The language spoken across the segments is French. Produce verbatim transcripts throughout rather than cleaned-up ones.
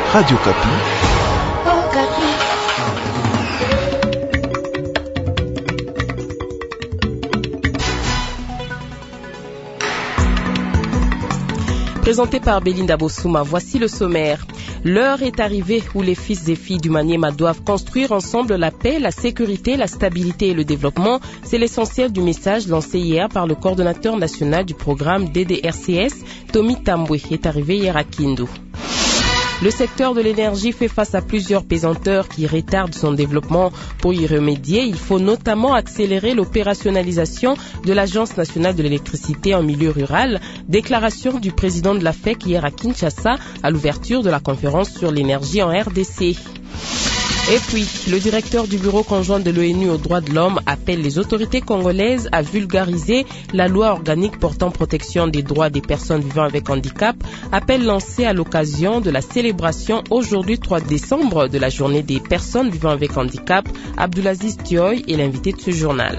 Radio Kapi. Oh, Kapi. Présenté par Belinda Bossouma, voici le sommaire. L'heure est arrivée où les fils et filles du Maniema doivent construire ensemble la paix, la sécurité, la stabilité et le développement. C'est l'essentiel du message lancé hier par le coordonnateur national du programme D D R C S, Tommy Tambwe, est arrivé hier à Kindu. Le secteur de l'énergie fait face à plusieurs pesanteurs qui retardent son développement. Pour y remédier, il faut notamment accélérer l'opérationnalisation de l'Agence nationale de l'électricité en milieu rural. Déclaration du président de l'A F E C hier à Kinshasa à l'ouverture de la conférence sur l'énergie en R D C. Et puis, le directeur du bureau conjoint de l'ONU aux droits de l'homme appelle les autorités congolaises à vulgariser la loi organique portant protection des droits des personnes vivant avec handicap, appel lancé à l'occasion de la célébration aujourd'hui trois décembre de la journée des personnes vivant avec handicap. Abdulaziz Thioy est l'invité de ce journal.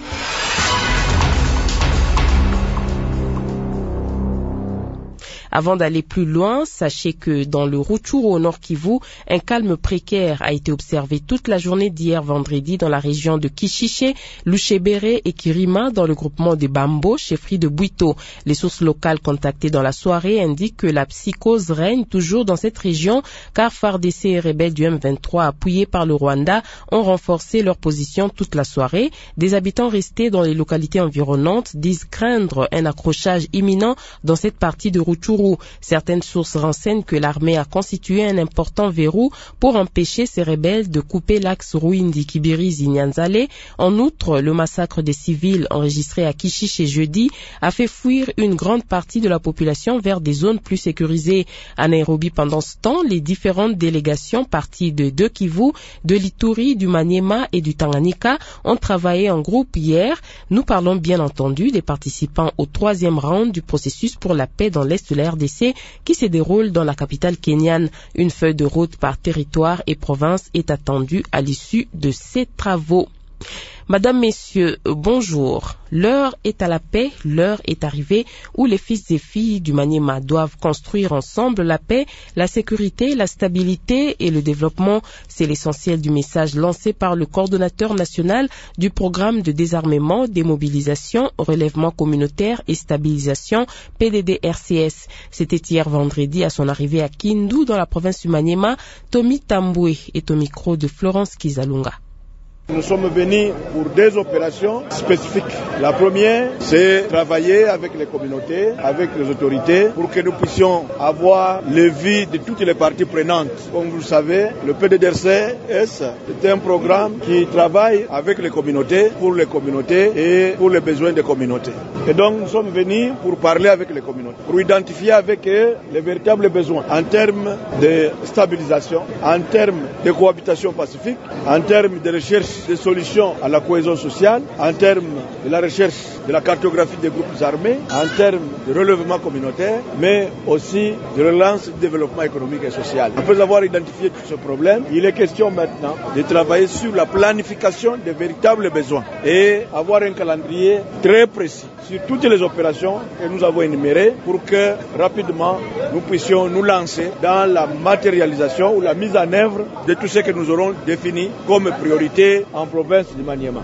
Avant d'aller plus loin, sachez que dans le Rutshuru au Nord Kivu, un calme précaire a été observé toute la journée d'hier vendredi dans la région de Kishiche, Luchebere et Kirima dans le groupement de Bambo, chefferie de Bwito. Les sources locales contactées dans la soirée indiquent que la psychose règne toujours dans cette région car F A R D C et rebelles du M vingt-trois appuyés par le Rwanda ont renforcé leur position toute la soirée. Des habitants restés dans les localités environnantes disent craindre un accrochage imminent dans cette partie de Rutshuru. Certaines sources renseignent que l'armée a constitué un important verrou pour empêcher ces rebelles de couper l'axe Ruindi-Kibirizi-Nyanzale. En outre, le massacre des civils enregistré à Kishiche jeudi a fait fuir une grande partie de la population vers des zones plus sécurisées. À Nairobi, pendant ce temps, les différentes délégations parties de deux Kivu, de l'Ituri, du Maniema et du Tanganyika ont travaillé en groupe hier. Nous parlons bien entendu des participants au troisième round du processus pour la paix dans l'Est de la R D C qui se déroule dans la capitale kenyane. Une feuille de route par territoire et province est attendue à l'issue de ces travaux. Madame, Messieurs, bonjour. L'heure est à la paix, l'heure est arrivée où les fils et filles du Maniema doivent construire ensemble la paix, la sécurité, la stabilité et le développement. C'est l'essentiel du message lancé par le coordonnateur national du programme de désarmement, démobilisation, relèvement communautaire et stabilisation P D D R C S. C'était hier vendredi à son arrivée à Kindu dans la province du Maniema. Tommy Tambwe est au micro de Florence Kizalunga. Nous sommes venus pour deux opérations spécifiques. La première, c'est travailler avec les communautés, avec les autorités, pour que nous puissions avoir le vie de toutes les parties prenantes. Comme vous le savez, le P D D R C S est un programme qui travaille avec les communautés, pour les communautés et pour les besoins des communautés. Et donc, nous sommes venus pour parler avec les communautés, pour identifier avec eux les véritables besoins en termes de stabilisation, en termes de cohabitation pacifique, en termes de recherche des solutions à la cohésion sociale, en termes de la recherche de la cartographie des groupes armés, en termes de relèvement communautaire, mais aussi de relance du développement économique et social. Après avoir identifié tous ces problèmes, il est question maintenant de travailler sur la planification des véritables besoins et avoir un calendrier très précis sur toutes les opérations que nous avons énumérées pour que rapidement nous puissions nous lancer dans la matérialisation ou la mise en œuvre de tout ce que nous aurons défini comme priorité en province du Maniema.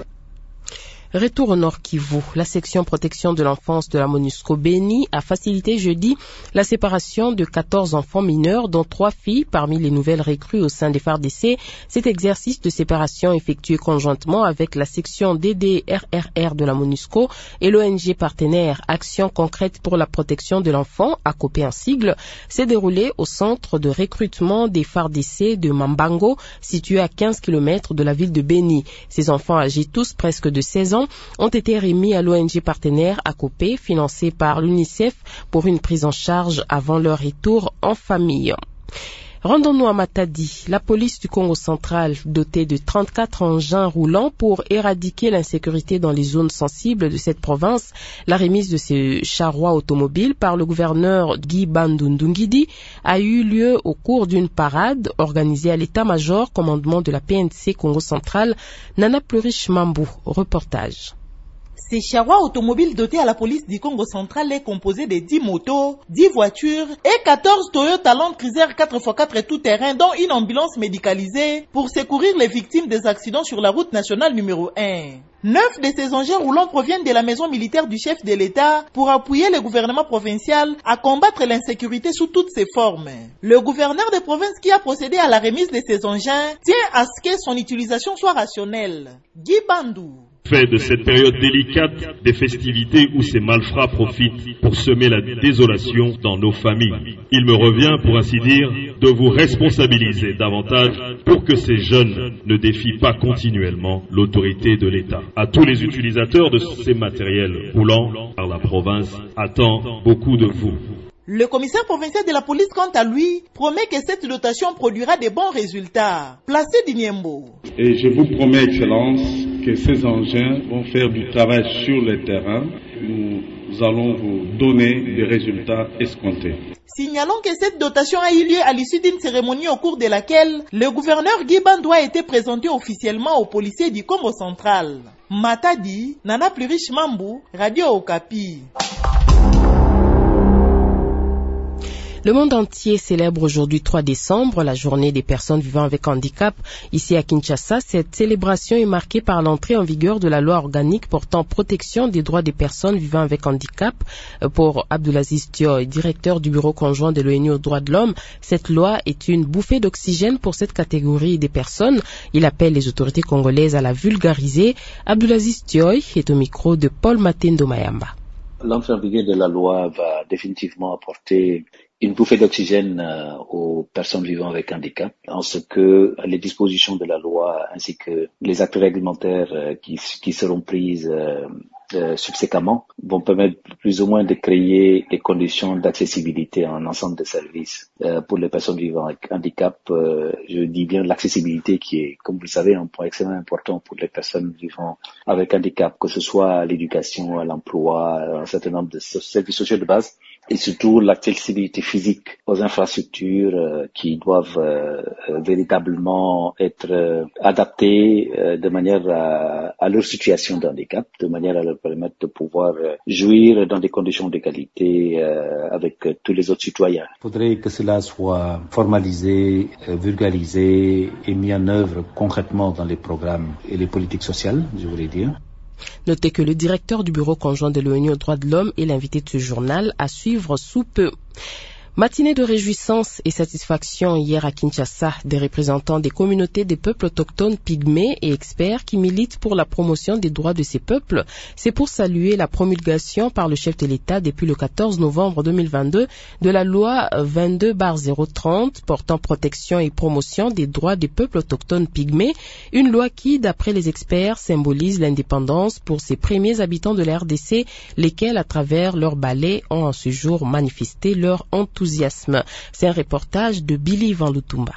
Retour au Nord Kivu, la section protection de l'enfance de la MONUSCO Béni a facilité jeudi la séparation de quatorze enfants mineurs, dont trois filles parmi les nouvelles recrues au sein des F A R D C. Cet exercice de séparation effectué conjointement avec la section D D R R R de la MONUSCO et l'O N G partenaire Action concrète pour la protection de l'enfant, ACOPE en sigle, s'est déroulé au centre de recrutement des F A R D C de Mambango, situé à quinze kilomètres de la ville de Béni. Ces enfants âgés tous presque de seize ans ont été remis à l'O N G partenaire ACOPE, financé par l'UNICEF pour une prise en charge avant leur retour en famille. Rendons-nous à Matadi. La police du Congo central, dotée de trente-quatre engins roulants pour éradiquer l'insécurité dans les zones sensibles de cette province, la remise de ces charrois automobiles par le gouverneur Guy Bandundungidi a eu lieu au cours d'une parade organisée à l'état-major commandement de la P N C Congo central. Nana Plurish Mambou, reportage. Ces charrois automobiles dotés à la police du Congo central est composé de dix motos, dix voitures et quatorze Toyota Land Cruiser quatre par quatre tout-terrain, dont une ambulance médicalisée pour secourir les victimes des accidents sur la route nationale numéro un. Neuf de ces engins roulants proviennent de la maison militaire du chef de l'État pour appuyer le gouvernement provincial à combattre l'insécurité sous toutes ses formes. Le gouverneur de province qui a procédé à la remise de ces engins tient à ce que son utilisation soit rationnelle. Guy Bandou. Fait de cette période délicate des festivités où ces malfrats profitent pour semer la désolation dans nos familles. Il me revient, pour ainsi dire, de vous responsabiliser davantage pour que ces jeunes ne défient pas continuellement l'autorité de l'État. À tous les utilisateurs de ces matériels roulants, car la province attend beaucoup de vous. Le commissaire provincial de la police, quant à lui, promet que cette dotation produira de bons résultats. Placé Diniembo. Et je vous promets, Excellence, que ces engins vont faire du travail sur le terrain. Nous allons vous donner des résultats escomptés. Signalons que cette dotation a eu lieu à l'issue d'une cérémonie au cours de laquelle le gouverneur Guy Bandou a été présenté officiellement aux policiers du Congo central. Matadi, Nana Plurish Mambou, Radio Okapi. Le monde entier célèbre aujourd'hui trois décembre la journée des personnes vivant avec handicap. Ici à Kinshasa, cette célébration est marquée par l'entrée en vigueur de la loi organique portant protection des droits des personnes vivant avec handicap. Pour Abdoulaziz Thioy, directeur du bureau conjoint de l'ONU aux droits de l'homme, cette loi est une bouffée d'oxygène pour cette catégorie des personnes. Il appelle les autorités congolaises à la vulgariser. Abdoulaziz Thioy est au micro de Paul Matendo Mayamba. L'entrée en vigueur de la loi va définitivement apporter une bouffée d'oxygène euh, aux personnes vivant avec handicap, en ce que les dispositions de la loi ainsi que les actes réglementaires euh, qui, qui seront prises euh, euh, subséquemment vont permettre plus ou moins de créer des conditions d'accessibilité en ensemble de services euh, pour les personnes vivant avec handicap. Euh, je dis bien l'accessibilité qui est, comme vous le savez, un point extrêmement important pour les personnes vivant avec handicap, que ce soit à l'éducation, à l'emploi, un certain nombre de services sociaux de base, et surtout l'accessibilité physique aux infrastructures euh, qui doivent euh, euh, véritablement être euh, adaptées euh, de manière à, à leur situation de handicap, de manière à leur permettre de pouvoir euh, jouir dans des conditions de qualité euh, avec euh, tous les autres citoyens. Il faudrait que cela soit formalisé, euh, vulgarisé et mis en œuvre concrètement dans les programmes et les politiques sociales, je voulais dire. Notez que le directeur du bureau conjoint de l'ONU aux droits de l'homme est l'invité de ce journal à suivre sous peu. Matinée de réjouissance et satisfaction hier à Kinshasa, des représentants des communautés des peuples autochtones pygmées et experts qui militent pour la promotion des droits de ces peuples. C'est pour saluer la promulgation par le chef de l'État depuis le quatorze novembre deux mille vingt-deux de la loi vingt-deux barre zéro trente portant protection et promotion des droits des peuples autochtones pygmées, une loi qui, d'après les experts, symbolise l'indépendance pour ces premiers habitants de la R D C, lesquels, à travers leur ballet, ont en ce jour manifesté leur enthousiasme. C'est un reportage de Billy Van Lutumba.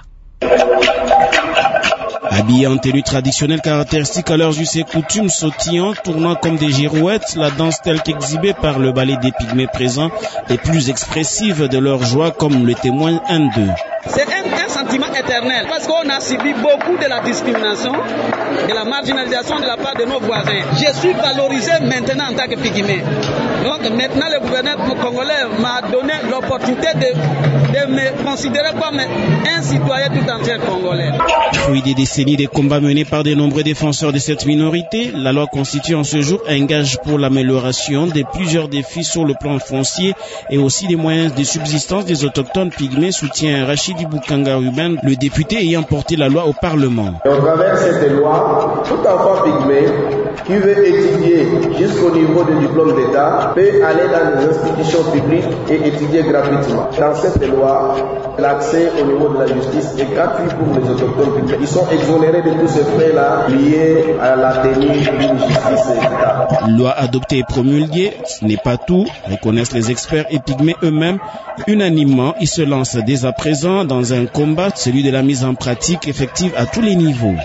Habillés en tenue traditionnelle caractéristique à leurs us et coutumes, sautillant, tournant comme des girouettes, la danse telle qu'exhibée par le ballet des pygmées présents est plus expressive de leur joie, comme le témoigne un d'eux. C'est un, un sentiment éternel parce qu'on a subi beaucoup de la discrimination, de la marginalisation de la part de nos voisins. Je suis valorisé maintenant en tant que pygmée. Donc maintenant le gouverneur congolais m'a donné l'opportunité de, de me considérer comme un citoyen tout entier congolais. Fruit des décennies de combats menés par de nombreux défenseurs de cette minorité, la loi constitue en ce jour un gage pour l'amélioration de plusieurs défis sur le plan foncier et aussi des moyens de subsistance des autochtones pygmées, soutient Rachid Boukanga Ruben, le député ayant porté la loi au Parlement. Et au travers de cette loi, tout enfant pygmée qui veut étudier jusqu'au niveau du diplôme d'État peut aller dans les institutions publiques et étudier gratuitement. Dans cette loi, l'accès au niveau de la justice est gratuit pour les autochtones pygmées. Ils sont exonérés de tous ces frais-là liés à la tenue d'une justice équitable. Loi adoptée et promulguée, ce n'est pas tout, reconnaissent les experts et pygmées eux-mêmes. Unanimement, ils se lancent dès à présent dans un combat, celui de la mise en pratique effective à tous les niveaux.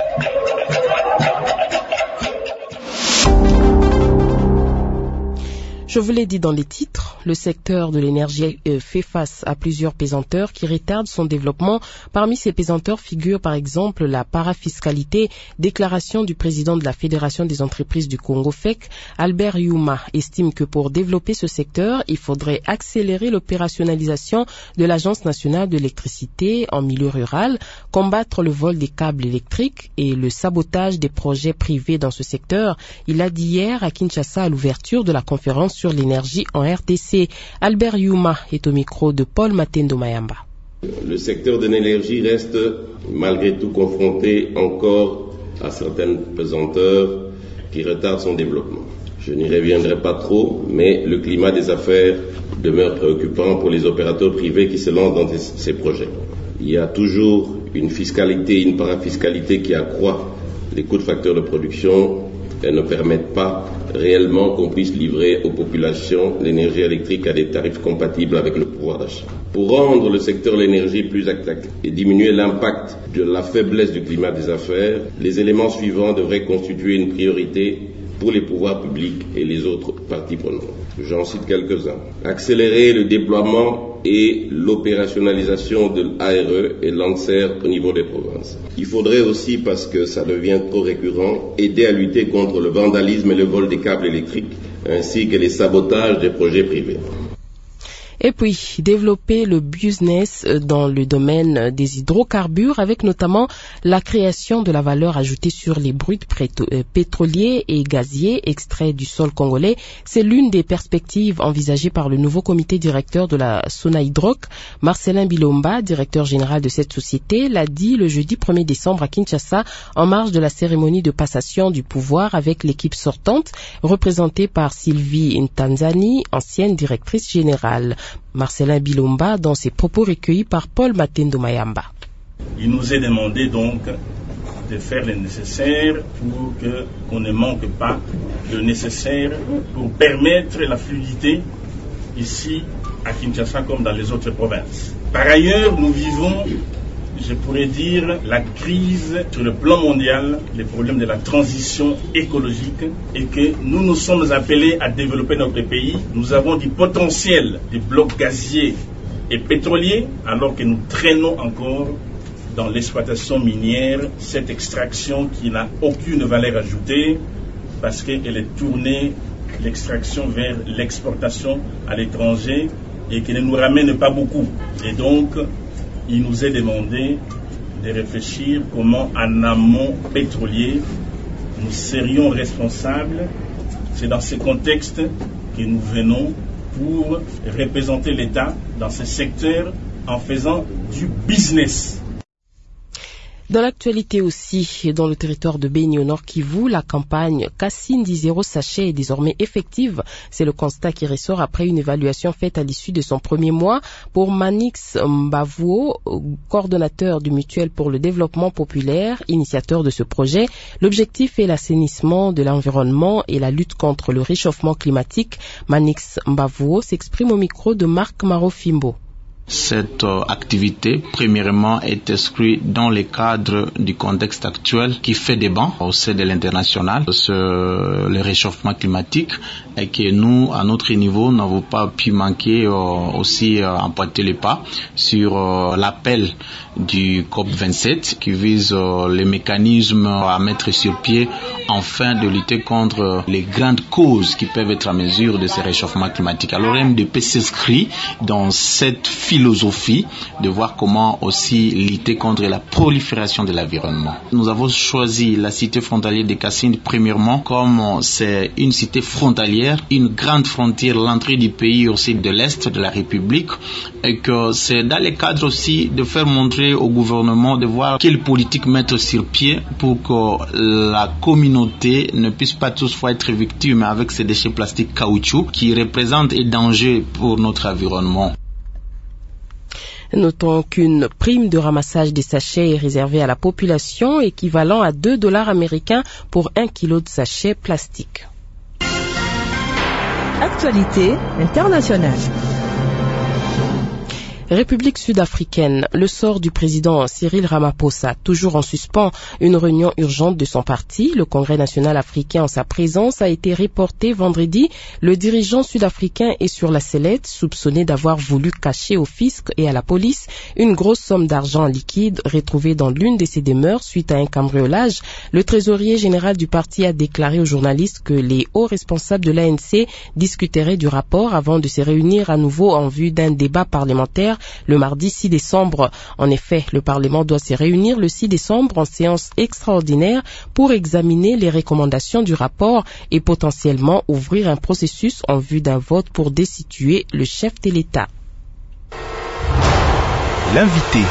Je vous l'ai dit dans les titres, le secteur de l'énergie fait face à plusieurs pesanteurs qui retardent son développement. Parmi ces pesanteurs figure par exemple la parafiscalité. Déclaration du président de la Fédération des entreprises du Congo F E C, Albert Youma, estime que pour développer ce secteur, il faudrait accélérer l'opérationnalisation de l'Agence nationale de l'électricité en milieu rural, combattre le vol des câbles électriques et le sabotage des projets privés dans ce secteur. Il a dit hier à Kinshasa à l'ouverture de la conférence sur l'énergie en R D C. Albert Youma est au micro de Paul Matendo Mayamba. Le secteur de l'énergie reste malgré tout confronté encore à certaines pesanteurs qui retardent son développement. Je n'y reviendrai pas trop, mais le climat des affaires demeure préoccupant pour les opérateurs privés qui se lancent dans ces projets. Il y a toujours une fiscalité, une parafiscalité qui accroît les coûts de facteurs de production et ne permettent pas réellement qu'on puisse livrer aux populations l'énergie électrique à des tarifs compatibles avec le pouvoir d'achat. Pour rendre le secteur de l'énergie plus attractif et diminuer l'impact de la faiblesse du climat des affaires, les éléments suivants devraient constituer une priorité pour les pouvoirs publics et les autres parties prenantes. J'en cite quelques-uns. Accélérer le déploiement et l'opérationnalisation de l'A R E et l'ANSER au niveau des provinces. Il faudrait aussi, parce que ça devient trop récurrent, aider à lutter contre le vandalisme et le vol des câbles électriques, ainsi que les sabotages des projets privés. Et puis, développer le business dans le domaine des hydrocarbures avec notamment la création de la valeur ajoutée sur les bruts pétroliers et gaziers extraits du sol congolais. C'est l'une des perspectives envisagées par le nouveau comité directeur de la Sonahydrac. Marcelin Bilomba, directeur général de cette société, l'a dit le jeudi premier décembre à Kinshasa en marge de la cérémonie de passation du pouvoir avec l'équipe sortante représentée par Sylvie Ntanzani, ancienne directrice générale. Marcelin Bilomba dans ses propos recueillis par Paul Matendo Mayamba. Il nous est demandé donc de faire le nécessaire pour que, qu'on ne manque pas le nécessaire pour permettre la fluidité ici à Kinshasa comme dans les autres provinces. Par ailleurs, nous vivons, je pourrais dire, la crise sur le plan mondial, les problèmes de la transition écologique et que nous nous sommes appelés à développer notre pays. Nous avons du potentiel des blocs gaziers et pétroliers alors que nous traînons encore dans l'exploitation minière, cette extraction qui n'a aucune valeur ajoutée parce qu'elle est tournée, l'extraction vers l'exportation à l'étranger et qui ne nous ramène pas beaucoup. Et donc, il nous est demandé de réfléchir comment, en amont pétrolier, nous serions responsables. C'est dans ce contexte que nous venons pour représenter l'État dans ce secteur en faisant du business. Dans l'actualité aussi, dans le territoire de Beni au Nord Kivu, la campagne Kassindi zéro sachet est désormais effective. C'est le constat qui ressort après une évaluation faite à l'issue de son premier mois. Pour Manix Mbavuo, coordonnateur du Mutuel pour le développement populaire, initiateur de ce projet, l'objectif est l'assainissement de l'environnement et la lutte contre le réchauffement climatique. Manix Mbavuo s'exprime au micro de Marc Marofimbo. Cette euh, activité, premièrement, est inscrite dans le cadre du contexte actuel qui fait débat au sein de l'international sur le réchauffement climatique et que nous, à notre niveau, n'avons pas pu manquer euh, aussi euh, emporter le pas sur euh, l'appel du COP vingt-sept qui vise euh, les mécanismes à mettre sur pied afin de lutter contre les grandes causes qui peuvent être à mesure de ce réchauffement climatique. Alors M D P s'inscrit dans cette philosophie de voir comment aussi lutter contre la prolifération de l'environnement. Nous avons choisi la cité frontalière de Kassindi premièrement comme c'est une cité frontalière, une grande frontière, l'entrée du pays aussi de l'Est de la République et que c'est dans le cadre aussi de faire montrer au gouvernement de voir quelle politique mettre sur pied pour que la communauté ne puisse pas toutefois être victime avec ces déchets plastiques caoutchouc qui représentent un danger pour notre environnement. Notons qu'une prime de ramassage des sachets est réservée à la population, équivalent à deux dollars américains pour un kilo de sachets plastiques. Actualité internationale. République sud-africaine, le sort du président Cyril Ramaphosa, toujours en suspens. Une réunion urgente de son parti, le Congrès national africain en sa présence, a été reportée vendredi. Le dirigeant sud-africain est sur la sellette, soupçonné d'avoir voulu cacher au fisc et à la police une grosse somme d'argent liquide retrouvée dans l'une de ses demeures suite à un cambriolage. Le trésorier général du parti a déclaré aux journalistes que les hauts responsables de l'A N C discuteraient du rapport avant de se réunir à nouveau en vue d'un débat parlementaire le mardi six décembre. En effet, le Parlement doit se réunir le six décembre en séance extraordinaire pour examiner les recommandations du rapport et potentiellement ouvrir un processus en vue d'un vote pour destituer le chef de l'État. L'invité.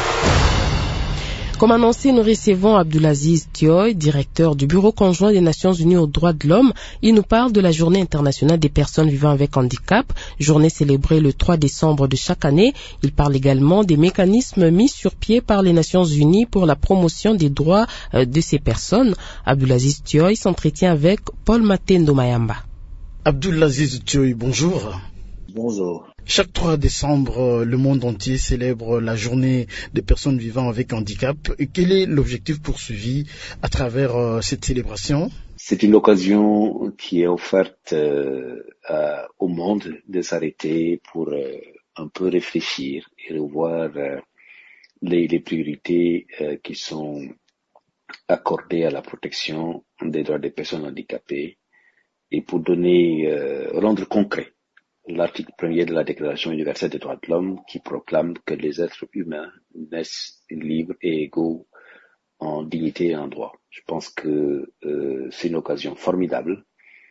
Comme annoncé, nous recevons Abdulaziz Thioye, directeur du Bureau conjoint des Nations Unies aux droits de l'homme. Il nous parle de la Journée internationale des personnes vivant avec handicap, journée célébrée le trois décembre de chaque année. Il parle également des mécanismes mis sur pied par les Nations Unies pour la promotion des droits de ces personnes. Abdulaziz Thioye s'entretient avec Paul Matendo Mayamba. Abdulaziz Thioye, bonjour. Bonjour. Chaque trois décembre, le monde entier célèbre la journée des personnes vivant avec handicap. Et quel est l'objectif poursuivi à travers euh, cette célébration? C'est une occasion qui est offerte euh, à, au monde de s'arrêter pour euh, un peu réfléchir et revoir euh, les, les priorités euh, qui sont accordées à la protection des droits des personnes handicapées et pour donner, euh, rendre concret l'article premier de la Déclaration universelle des droits de l'homme qui proclame que les êtres humains naissent libres et égaux en dignité et en droit. Je pense que euh, c'est une occasion formidable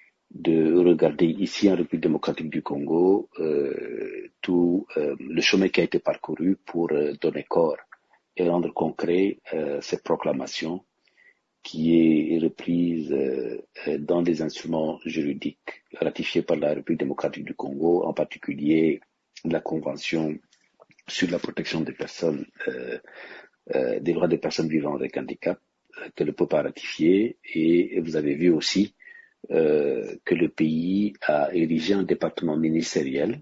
de regarder ici en République démocratique du Congo euh, tout euh, le chemin qui a été parcouru pour euh, donner corps et rendre concret euh, cette proclamation qui est reprise euh, dans des instruments juridiques ratifiés par la République démocratique du Congo, en particulier la Convention sur la protection des personnes, euh, euh, des droits des personnes vivant avec handicap, euh, que le peuple a ratifié, et vous avez vu aussi euh, que le pays a érigé un département ministériel,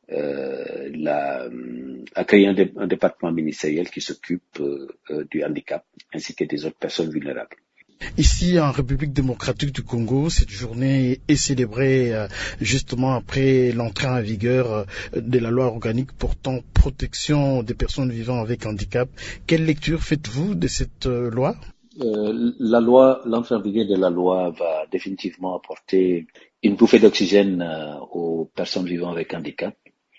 euh, la, a créé un, dé, un département ministériel qui s'occupe euh, du handicap ainsi que des autres personnes vulnérables. Ici, en République démocratique du Congo, cette journée est célébrée euh, justement après l'entrée en vigueur euh, de la loi organique portant protection des personnes vivant avec handicap. Quelle lecture faites-vous de cette euh, loi? euh, La loi, l'entrée en vigueur de la loi va définitivement apporter une bouffée d'oxygène euh, aux personnes vivant avec handicap.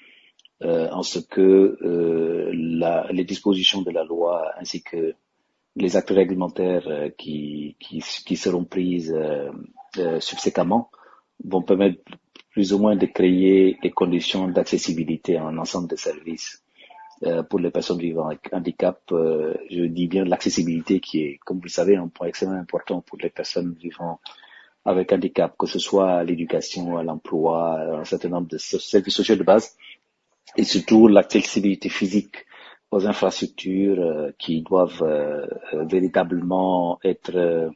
Euh, en ce que euh, la, les dispositions de la loi ainsi que les actes réglementaires euh, qui, qui, qui seront prises euh, euh, subséquemment vont permettre plus ou moins de créer des conditions d'accessibilité à un ensemble de services euh, pour les personnes vivant avec handicap. Euh, je dis bien l'accessibilité qui est, comme vous le savez, un point extrêmement important pour les personnes vivant avec handicap, que ce soit à l'éducation, à l'emploi, à un certain nombre de services sociaux de base, et surtout l'accessibilité physique aux infrastructures euh, qui doivent euh, euh, véritablement être euh,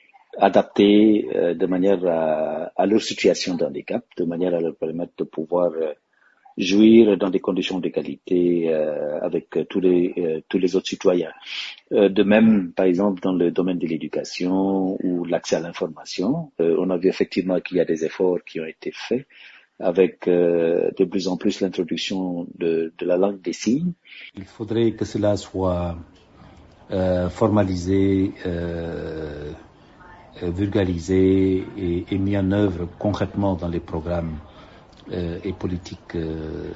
adaptées euh, de manière à, à leur situation de handicap, de manière à leur permettre de pouvoir euh, jouir dans des conditions d'égalité euh, avec euh, tous les euh, tous les autres citoyens. Euh, de même, par exemple, dans le domaine de l'éducation ou l'accès à l'information, euh, on a vu effectivement qu'il y a des efforts qui ont été faits avec euh, de plus en plus l'introduction de, de la langue des signes. Il faudrait que cela soit euh, formalisé, euh, vulgarisé et, et mis en œuvre concrètement dans les programmes euh, et politiques euh,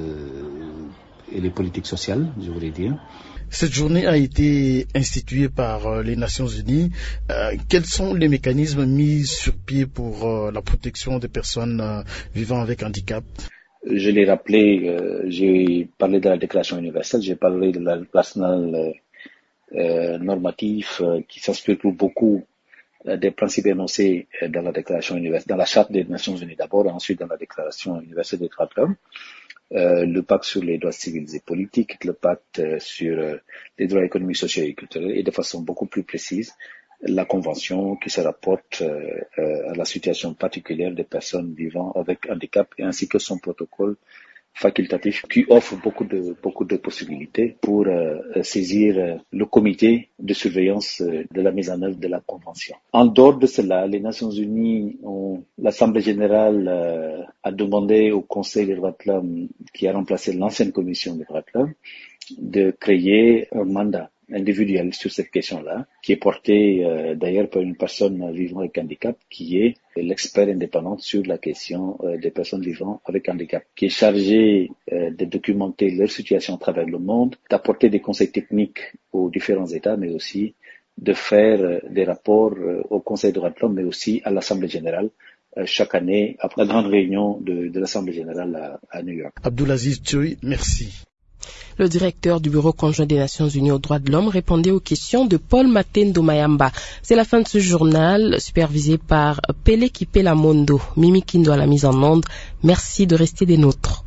euh, et les politiques sociales, je voulais dire. Cette journée a été instituée par les Nations Unies. Euh, quels sont les mécanismes mis sur pied pour euh, la protection des personnes euh, vivant avec handicap? Je l'ai rappelé, euh, j'ai parlé de la Déclaration universelle, j'ai parlé de l'arsenal euh, euh, normatif euh, qui s'inspire beaucoup euh, des principes énoncés euh, dans la Déclaration universelle, dans la Charte des Nations Unies d'abord, et ensuite dans la Déclaration universelle des droits de l'homme. Euh, le pacte sur les droits civils et politiques, le pacte euh, sur euh, les droits économiques, sociaux et culturels, et de façon beaucoup plus précise, la convention qui se rapporte euh, euh, à la situation particulière des personnes vivant avec handicap, et ainsi que son protocole facultatif qui offre beaucoup de beaucoup de possibilités pour euh, saisir euh, le comité de surveillance euh, de la mise en œuvre de la convention. En dehors de cela, les Nations Unies ont l'Assemblée générale euh, a demandé au Conseil des droits de l'homme, qui a remplacé l'ancienne commission des droits de l'homme, de créer un mandat individuel sur cette question-là, qui est porté euh, d'ailleurs par une personne vivant avec handicap, qui est l'expert indépendant sur la question euh, des personnes vivant avec handicap, qui est chargé euh, de documenter leur situation à travers le monde, d'apporter des conseils techniques aux différents États, mais aussi de faire euh, des rapports euh, au Conseil des droits de l'homme, mais aussi à l'Assemblée générale, euh, chaque année, après la grande réunion de, de l'Assemblée générale à, à New York. Abdoulaziz Tchoui, merci. Le directeur du Bureau conjoint des Nations Unies aux droits de l'homme répondait aux questions de Paul Matendo Mayamba. C'est la fin de ce journal, supervisé par Pele Kipela Mondo. Mimi Kindo à la mise en onde. Merci de rester des nôtres.